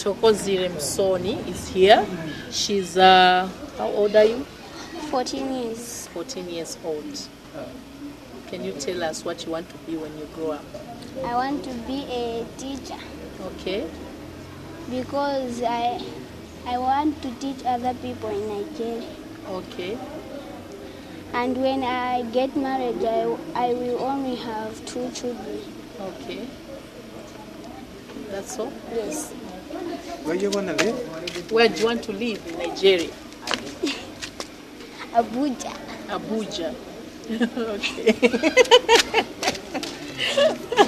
Chokozire Msoni is here. She's, how old are you? 14 years. 14 years old. Can you tell us what you want to be when you grow up? I want to be a teacher Okay. because I want to teach other people in Nigeria. Okay. And when I get married, I will only have 2 children. Okay. That's all? Yes. Where you want to live? Where do you want to live in Nigeria? Abuja. Abuja. Okay.